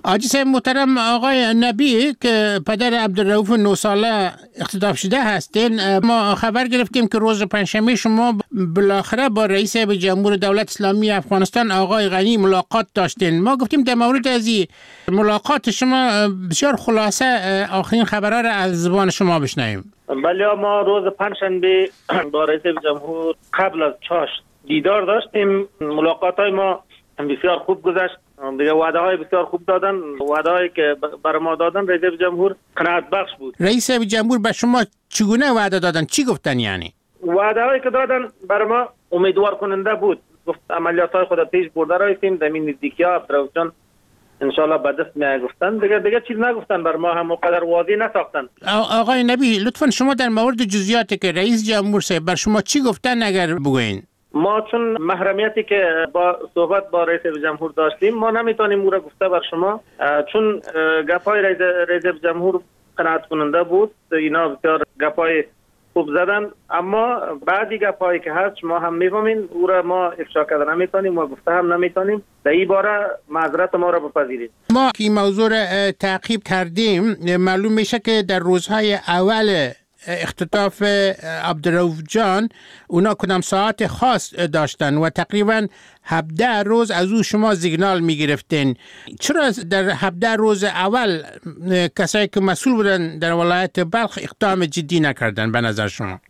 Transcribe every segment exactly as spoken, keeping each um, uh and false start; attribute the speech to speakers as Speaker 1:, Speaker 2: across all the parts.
Speaker 1: حاجی صاحب محترم، آقای نبی که پدر عبدالرؤوف نه ساله اختطاف شده هستین، ما خبر گرفتیم که روز پنجشنبه شما بالاخره با رئیس جمهور دولت اسلامی افغانستان آقای غنی ملاقات داشتین. ما گفتیم در مورد از این ملاقات شما بسیار خلاصه آخرین خبرها را از زبان شما بشنویم.
Speaker 2: بله، ما روز پنجشنبه با رئیس جمهور قبل از چاشت دیدار داشتیم. ملاقات های ما بسیار خوب گذشت. دیگه وعده های بسیار خوب دادن. وعده هایی که بر ما دادن رئیس جمهور قناعت بخش بود.
Speaker 1: رئیس جمهور به شما چگونه وعده دادن؟ چی گفتن؟ یعنی
Speaker 2: وعده هایی که دادن بر ما امیدوار کننده بود. گفت عملیات های خود پیش برده راییم، در این نزدیکی ها عبدالرؤوف جان ان شاء الله به دست می گفتن. دیگه دیگه چیز نگفتن، بر ما هم قدر واضح نساختن.
Speaker 1: آقای نبی لطفا شما در مورد جزئیاتی که رئیس جمهور صاحب بر شما چی گفتن اگر بگوین.
Speaker 2: ما چون محرمیتی که با صحبت با رئیس جمهور داشتیم ما نمیتونیم او را گفته بر شما، چون گپای رئیس جمهور قناعت کننده بود. اینا بسیار گپای خوب زدن، اما بعدی گپایی که هست ما هم میفهمیم او را ما افشا کرده نمیتونیم و گفته هم نمیتونیم. در این باره معذرت ما را بپذیرید.
Speaker 1: ما که موضوع را تعقیب کردیم معلوم میشه که در روزهای اول اختطاف عبدالرؤوف جان اونا کدام ساعت خاص داشتن و تقریبا هفده روز از او شما سیگنال میگرفتین. چرا در هفده روز اول کسایی که مسئول بودن در ولایت بلخ اقدام جدی نکردن به نظر شما؟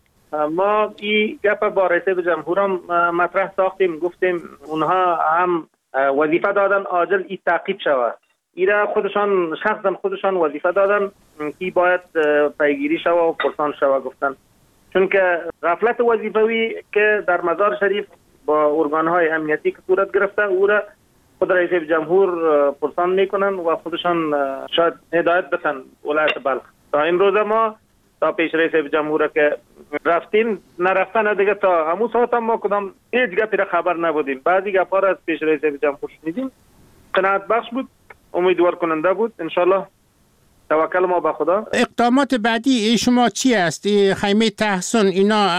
Speaker 2: ما این گپ با رئیس جمهور هم مطرح ساختیم، گفتیم اونها هم وظیفه دادن عاجل این تعقیب شود. ایره خودشان شخصا خودشان وظیفه دادن که باید پیگیری شود و پرسان شود گفتن، چون که غفلت وظیفوی که در مزار شریف با ارگانهای امنیتی که صورت گرفته او را خود رئیس جمهور پرسان میکنن و خودشان شاید هدایت بتن ولایت بلخ. تا این روز ما تا پیش رئیس جمهور که رفتیم نرفتن دیگه تا همون ساعت هم ما کدام هیچ گپی را خبر نبودیم. بعضی گپا را از پیش رئیس جمهور شنیدیم، قناعت بخش بود، امیدوار کننده بود. انشالله توکل ما به خدا.
Speaker 1: اقدامات بعدی شما چی است؟ خیمه تحسن اینا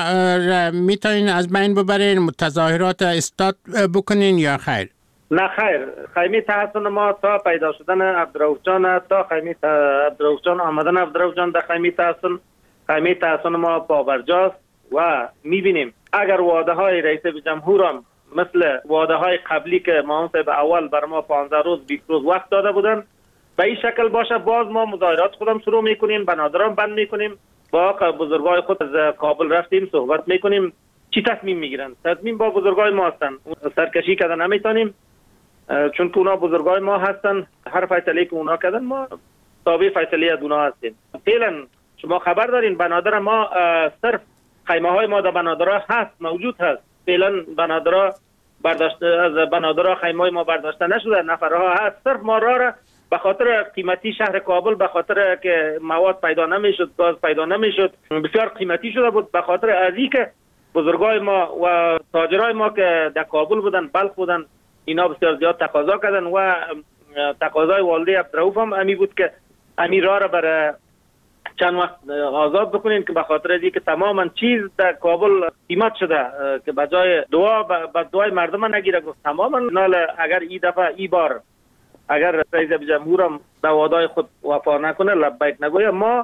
Speaker 1: میتونین از بین ببرین، تظاهرات استاد بکنین یا خیر؟
Speaker 2: نه خیر، خیمه تحسن ما تا پیدا شدن عبدالرؤوف جان، تا خیمه عبدالرؤوف جان آمدن عبدالرؤوف جان در خیمه تحسن، خیمه تحسن ما پابرجاست و میبینیم اگر وعده های رئیس جمهور هم مثل وعده های قبلی که ما صاحب اول بر ما پانزده روز بیست روز وقت داده بودن به این شکل باشه، باز ما مظاهرات خودم شروع میکنیم، بنادران بند میکنیم، با بزرگای خود از کابل رفتیم صحبت میکنیم چی تصمیم میگیرن. تصمیم با بزرگای ما هستن، سرکشی کردن نمیتونیم چون که اونا بزرگای ما هستن. هر فیصله که اونا کردن ما تابع فیصله از اونا هستیم. فعلا شما خبر دارین بنادر ما صرف خیمه های ما در بنادرها هست، موجود هست. فعلا بنادرها برداشته از بنادرها خیمه های ما برداشته نشده، نفرها هست. صرف ما را به خاطر قیمتی شهر کابل، به خاطر که مواد پیدا نمیشد، گاز پیدا نمیشد، بسیار قیمتی شده بود. به خاطر ازی که بزرگای ما و تاجرای ما که در کابل بودن، بلخ بودن، اینا بسیار زیاد تقاضا کردن و تقاضای والده عبدالرؤوف هم امی بود که امی را را برای چند وقت آزاد بکنین که به خاطر ازی که تماما چیز در کابل قیمت شده که بجای دعا به دعای مردم نگیره. گفت تماما نال اگر این دفعه ای بار اگر رئیس جمهورم به وعده خود وفا نکنه، لبیک نگویه، ما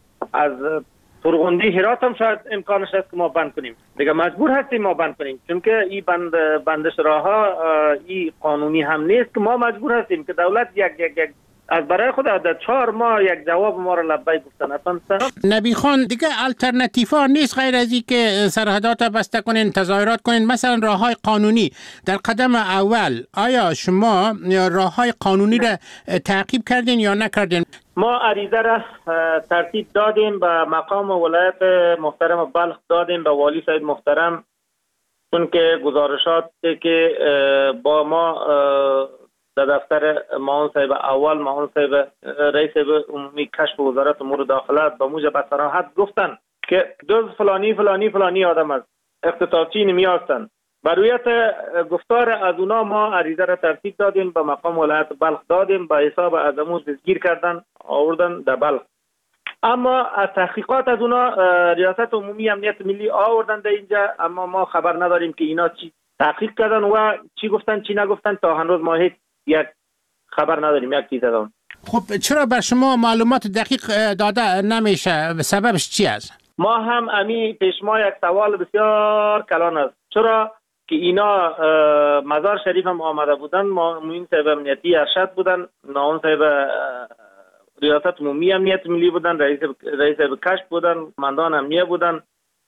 Speaker 2: از فرغندی هرات هم شاید امکانش هست که ما بند کنیم. دیگه مجبور هستیم ما بند کنیم، چون که این بند بندش راها این قانونی هم نیست که ما مجبور هستیم که دولت یک یک یک از برای خود در چهار ماه یک جواب ما را لبیک گفتن. اصلا
Speaker 1: نبی خان دیگه الटरनेटिव نیست غیر از این که سرحدات بسته کنین، تظاهرات کنین، مثلا راههای قانونی در قدم اول. آیا شما راههای قانونی را تعقیب کردین یا نکردین؟
Speaker 2: ما عریضه را ترتیب دادیم به مقام ولایت محترم بلخ، دادیم به والی صاحب محترم، چون که گزارشات که با ما در دفتر معاون صاحب اول، معاون صاحب رئیس عمومی کشف وزارت امور داخله به موجب صراحت گفتن که دوز فلانی فلانی فلانی آدم است، اختطافچی نمی هستند. برویت گفتار از اونا ما عریضه را ترتیب دادیم به مقام ولایت بلخ، دادیم به حساب از امون دستگیر کردن آوردن در بلخ. اما از تحقیقات از اونا ریاست عمومی امنیت ملی آوردن در اینجا، اما ما خبر نداریم که اینا چی تحقیق کردن و چی گفتن چی نگفتن. تا هنوز ما هیچ یک خبر نداریم یک چیز دادم.
Speaker 1: خب چرا بر شما معلومات دقیق داده نمیشه؟ سببش چی است؟
Speaker 2: ما هم امی پیش ما یک سوال بسیار کلان است. چرا که اینا مزار شریف هم آمده بودن، ما موین صاحب امنیتی ارشد بودن، ناون صاحب ریاست عمومی امنیت ملی بودن، رئیس رئیس کشف بودن، مندان امنیه بودن،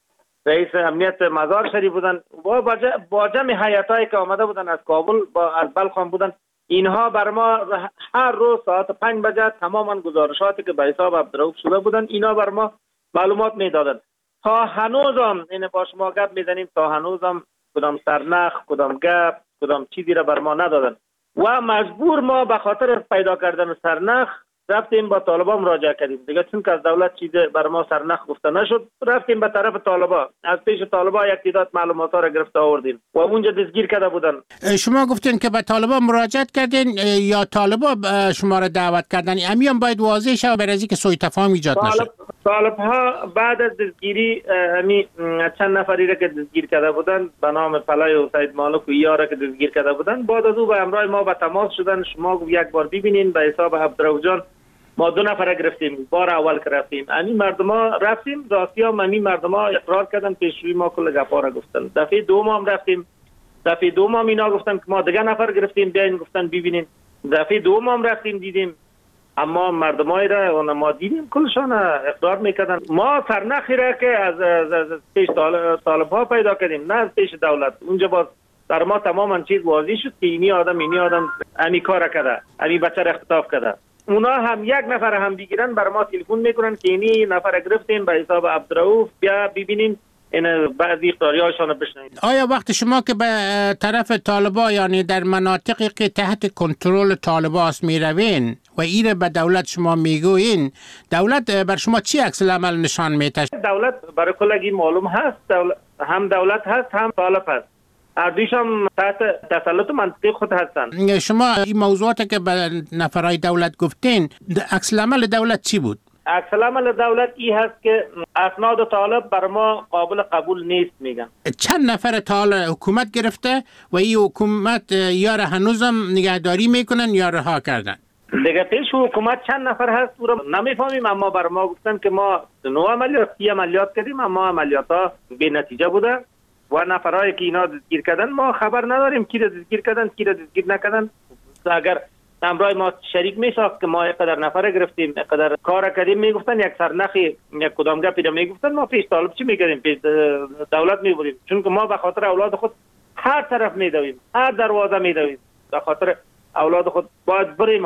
Speaker 2: رئیس امنیت مزار شریف بودن و با جمع هیئتایی که آمده بودن از کابل با از بلخ بودن. اینها بر ما هر روز ساعت پنج بجه تماما گزارشاتی که به حساب عبدالرؤوف شده بودن اینا بر ما معلومات میدادن. تا هنوزم این با شما گپ میزنیم، تا هنوزم کدام سرنخ، کدام گپ، کدام چیزی را بر ما ندادن و مجبور ما به خاطر پیدا کردن سرنخ رفتیم با طالبان مراجعه کردیم دیگه، چون که از دولت چیز بر ما سرنخ گفته نشد. رفتیم به طرف طالبان، از پیش طالبان یک تعداد معلومات را گرفت آوردیم و اونجا دستگیر کرده بودن.
Speaker 1: شما گفتین که به طالبان مراجعت کردین یا طالبان شما را دعوت کردن؟ امیام باید واضح شه برای اینکه سوء تفاهم ایجاد نشه.
Speaker 2: طالب ها بعد از دستگیری امی چند نفری را که دستگیر کرده بودن به نام فلای و سید مالک و یارا که دستگیر کرده بودن، بعد از او به همراه ما به تماس شدن. شما یک بار ببینین به حساب عبدالرؤوف جان ما دو نفر گرفتیم. بار اول که رفتیم امی مردما رفتیم راستی هم امی مردما اقرار کردن، پیشوی ما کل گپا را گفتن. دفعه دوم هم رفتیم، دفعه دوم هم اینا گفتن که ما دیگه نفر گرفتیم بیاین، گفتن ببینین. دفعه دوم هم رفتیم دیدیم، اما مردمای را ما دیدیم کلشان اقرار میکردن. ما سرنخی را که از, از, از پیش طالب ها پیدا کردیم، نه از پیش دولت. اونجا باز در ما تماما چیز واضح شد که اینی آدم اینی آدم امی کار کرده، امی بچه را اختطاف کرده. اونا هم یک نفر هم بگیرن بر ما تلفن میکنن که اینی نفر گرفتیم به حساب عبدالرؤوف، بیا ببینیم این بعضی اقراریاشون بشنویم.
Speaker 1: آیا وقت شما که به طرف طالبا یعنی در مناطقی که تحت کنترل طالبا است میروین و ایره به دولت شما میگوین، دولت بر شما چی عکس العمل نشان میده؟
Speaker 2: دولت برای کلگی معلوم هست، دولت هم دولت هست هم طالب هست، هر دویش هم تحت تسلط منطقی خود هستن.
Speaker 1: شما این موضوعاتی که به نفرای دولت گفتین، عکس العمل دولت چی بود؟
Speaker 2: عکس العمل دولت ای هست که اسناد طالب بر ما قابل قبول نیست میگن.
Speaker 1: چند نفر طالب حکومت گرفته و این حکومت یا را هنوزم نگهداری میکنن یا رها کردن؟
Speaker 2: دیگه پیش حکومت چند نفر هست او را نمیفهمیم، اما بر ما گفتن که ما نو عملیات سی عملیات کردیم، اما عملیات ها بی نتیجه بوده و نفرایی که اینا دستگیر کردن ما خبر نداریم کی را دستگیر کردن کی را دستگیر نکردن. اگر همراه ما شریک میساخت که ما اینقدر نفر گرفتیم اینقدر کار کردیم میگفتن یک سرنخی یک کدام گپی را میگفتن، ما پیش طالب چی میکردیم؟ پیش دولت میبریم، چون که ما به خاطر اولاد خود هر طرف میدویم، هر دروازه میدویم، به خاطر اولاد خود باید بریم،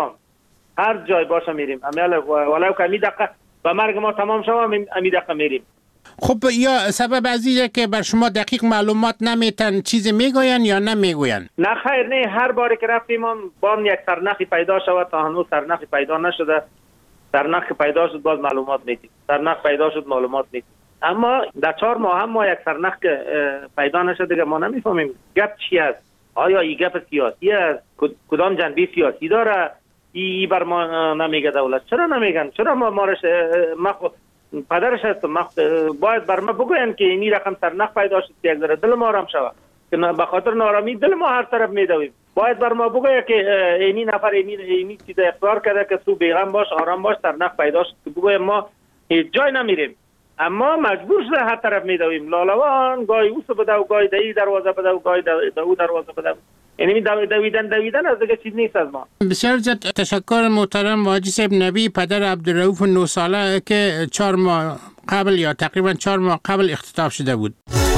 Speaker 2: هر جای باشه میریم. امیال ولو که امی دقیقه و مرگ ما تمام شوه امی دقیقه میریم.
Speaker 1: خب یا سبب از اینه که بر شما دقیق معلومات نمیتن چیزی میگوین یا نمیگوین؟
Speaker 2: نه خیر، نه، هر باری که رفتیم بام یک سرنخی پیدا شود، تا هنوز سرنخی پیدا نشده. سرنخ پیدا شد باز معلومات میدیم، سرنخ پیدا شد معلومات میدیم، اما در چهار ماه هم ما یک سرنخ که پیدا نشده که ما نمیفهمیم گپ چی است. آیا این گپ سیاسی است؟ کدام جنبه سیاسی داره؟ ای بر ما نمیگه دولت. چرا نمیگن؟ چرا ما مارش ما پدرش هست باید بر ما بگوین که اینی رقم سرنخ پیدا شد که یک ذره دل ما آرام شود، که به خاطر نارامی دل ما هر طرف میدویم. باید بر ما بگوید که اینی نفر اینی اینی چیز اقرار کرده که تو بیغم باش، آرام باش، سرنخ پیدا شد، که بگویم ما هیچ جای نمیریم، اما مجبور شده هر طرف میدویم. لالوان گاهی اوس بده و گاهی دهی دروازه بده و گاهی دو دروازه بده. یعنی دویدن دویدن از دیگه چیز نیست از ما.
Speaker 1: بسیار زیاد تشکر محترم حاجی صاحب نبی، پدر عبدالرؤوف نه ساله که چهار ماه قبل یا تقریبا چهار ماه قبل اختطاف شده بود.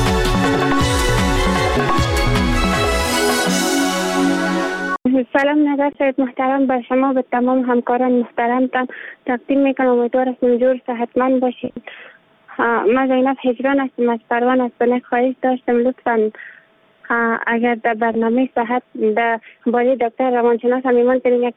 Speaker 3: سلام نظر سید محترم به شما، به تمام همکاران محترمتان تقدیم میکنم. امیدوار هستم جور صحتمند باشید. من زینب هجران هستم از پروان از بنک خواهش داشتم لطفاً اگر در برنامه صحت در باره دکتر روانشناس هم ایمان کنیم یک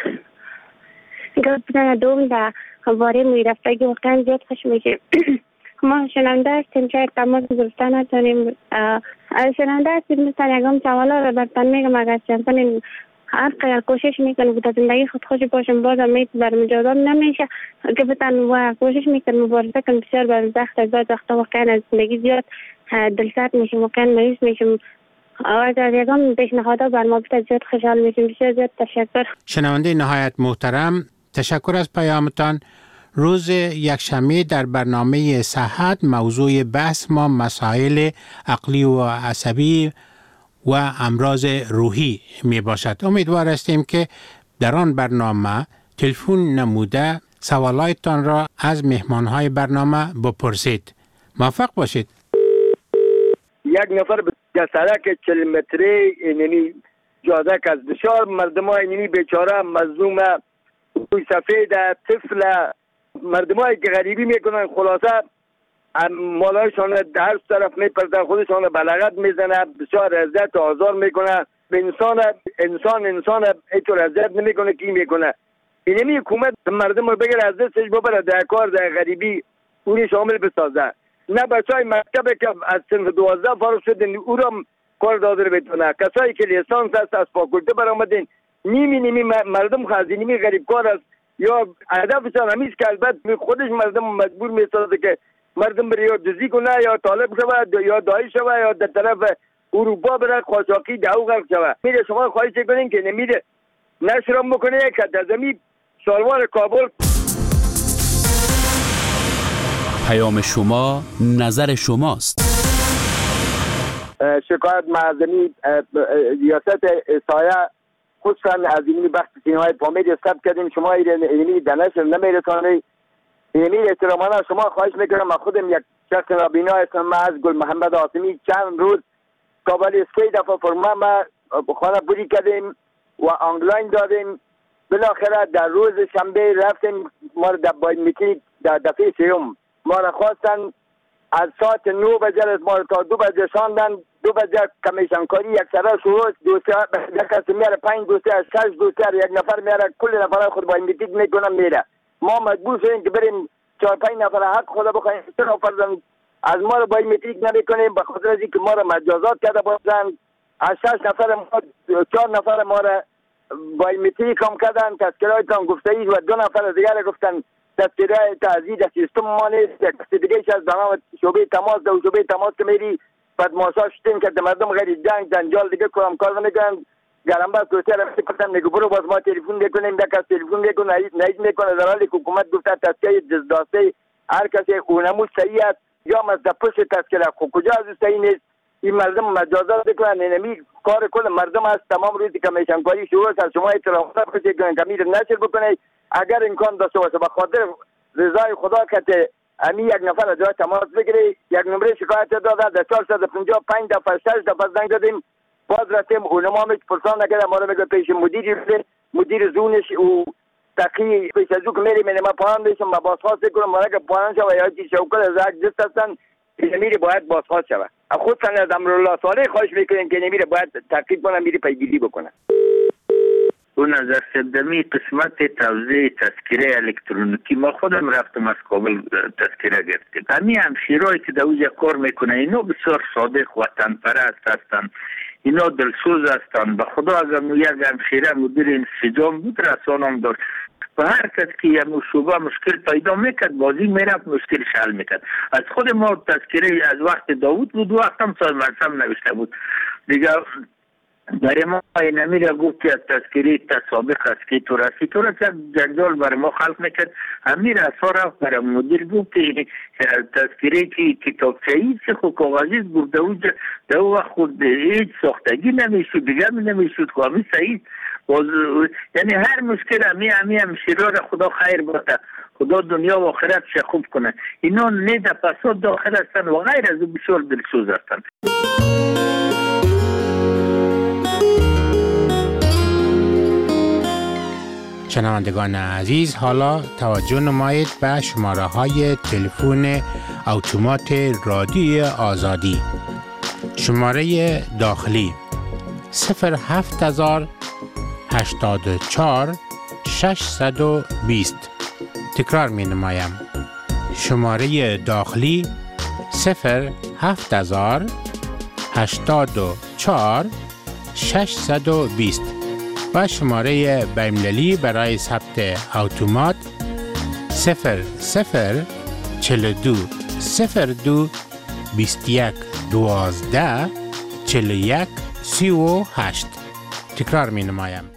Speaker 3: گفت بزنه دوم در باره میرفتگی واقعا زیاد خوش میشه. ما شنونده هستیم شاید تماس گرفته نتونیم، شنونده هستیم مثلا یکم سوالا رو برتن میگم اگر چندتان هر قدر کوشش میکنم که زندگی خود خوش باشم بازم میت برم جادم نمیشه که بتن و کوشش میکنم مبارزه کنم بسیار برم زخت از بعد وقتا واقعا از زندگی زیاد دلسرد میشم، واقعا مریض میشم آقای از یکم پیشنهادها بر ما بسیار زیاد خوشحال میشیم. بسیار زیاد تشکر.
Speaker 1: شنونده نهایت محترم، تشکر از پیامتان. روز یکشنبه در برنامه صحت موضوع بحث ما مسائل عقلی و عصبی و امراض روحی می باشد. امیدوار هستیم که در آن برنامه تلفن نموده سوالایتان را از مهمانهای برنامه بپرسید. موفق باشید.
Speaker 4: یک نفر به سرک چهل متری اینمی جاده که از بسیار مردم های اینمی بیچاره مظلوم روی سفید طفل مردم هایی که غریبی میکنن خلاصه مالایشان در طرف میپرده خودشان بلغت میزنه بسیار عزت و آزار میکنه به انسان انسان انسان ایطور عزت نمیکنه کی میکنه اینمی حکومت مردم رو بگره از دستش ببره در کار در غریبی اونی شامل بسازه نه بچه های مکتب که از سنف دوازده فارغ شدن او را کار داده بتونه کسایی که لیسانس هست از فاکولته برآمدن نیمی نیمی مردم خازی نیمی غریب کار است یا هدفشان همیست که البته خودش مردم مجبور میسازه که مردم بره یا جزی کنه یا طالب شود یا دایی شود یا در طرف اروپا بره قاچاقی دعو غرق شود. میره شما خواهش کنین که نمیره نشرم بکنه که در زمین شالوار کابل.
Speaker 5: پیام شما نظر شماست.
Speaker 4: شکایت معظمی ریاست سایه خصوصا از اینی بخش سینمای پامیر ثبت کردیم شما اینی دانشم نمیرسانید اینی احترامانه شما خواهش میکنم من خودم یک شخص نابینا هستم من از گل محمد آسمی چند روز کابل سه دفعه فرما ما خانه پوری کردیم و آنلاین دادیم بالاخره در روز شنبه رفتیم ما رو در بایومتریک در دفعه سیوم ما رو خواستن از ساعت نو بجه ما رو تا دو بجه شاندن دو بجه کمیشنکاری یک سره شروع دوسیار یک کسی میاره پنج دوسیار شش دوسیار یک نفر میاره کل نفر خود بایومتریک میکنم میره ما مجبور شدیم که بریم چهار پنج نفر حق خدا بخواهیم چرا فرزن از ما رو بایومتریک نمیکنیم به خاطر از اینکه ما رو مجازات کرده باشن از شش نفر ما چهار نفر ما رو بایومتریک هم کردن تذکرهایتان گفته اید و دو نفر دیگر گفتن تذکره تعزیه در سیستم ما نیست یک کسی دیگه از برنامه شعبه تماس در شعبه تماس که میری بعد ماشا شدیم که مردم غیر جنگ جنجال دیگه کام کار نمیکنن گرم بس دوسته را میکنن میگو برو باز ما تلفن میکنیم یک از تلفن میکنه نهید میکنه در حالی که حکومت گفته تذکره جزداسته هر کسی اونمو صحیح است یا مزد پشت تذکره خب کجا از صحیح نیست این مردم مجازات بکنن اینمی کار کل مردم است تمام روزی کمیشنکاری شروع است شما احترامات بکنید که امیر نشر بکنید اگر امکان داشته باشه به خاطر رضای خدا که امی یک نفر از جای تماس بگیری یک نمره شکایت داده در چهارصد و پنجاه و پنج دفعه شش دفعه زنگ دادیم باز رفتیم اونم هم پرسان نکرده ما رو میگه پیش مدیری بده مدیر زونش او تقی پیش از او که میریم ما پایان بیشم و بازخواست کنم ما که پایان شوه یا چی شوکت از یک جست هستن نمیری باید بازخواست شوه خودتان از امرالله صالح خواهش میکنیم که نمیره باید تحقیق کنم میری پیگیری بکنه.
Speaker 6: اون از سومی قسمت توزیع تذکره الکترونیکی ما خودم رفتم از کابل تذکره گرفتیم. همین همشیرایی که در اوجه کار میکنه اینا بسیار صادق وطن پرست هستند اینا دلسوز هستند به خدا اگر یک همشیره مدیر انسجام بود رسانم داشت و هر کس که یک شعبه مشکل پیدا میکرد بازی میرفت مشکلش حل میکرد. از خود ما تذکره از وقت داوود بود وقت هم سال مرسم نوشته بود دیگه برای ما اینمی را گفت که از تذکری تسابق است که تو رسی تو را که جنجال برای ما خلق میکرد همین رسا رفت برای مدیر گفت که تذکری که کتابچه‌ای چه خود کاغذی بود در او وقت خود هیچ ساختگی نمیشود دیگه می نمیشود که همین صحیح یعنی هر مشکل همی همی همشیرا را خدا خیر باته خدا دنیا و آخرت شا خوب کنه اینا نیده پساد داخل هستن و غیر از او بسیار دلسوز هستن.
Speaker 1: شنوندگان عزیز حالا توجه نمایید به شماره های تلفن اتومات رادیو آزادی شماره داخلی صفر هفت هزار هشتاد و چهار ششصد و بیست تکرار می نمایم شماره داخلی صفر هفت هزار هشتاد و چهار ششصد و بیست و شماره بین‌المللی برای ثبت اتومات صفر صفر چهل و دو صفر دو بیست و یک دوازده چهل و یک سی و هشت. تکرار می نمایم.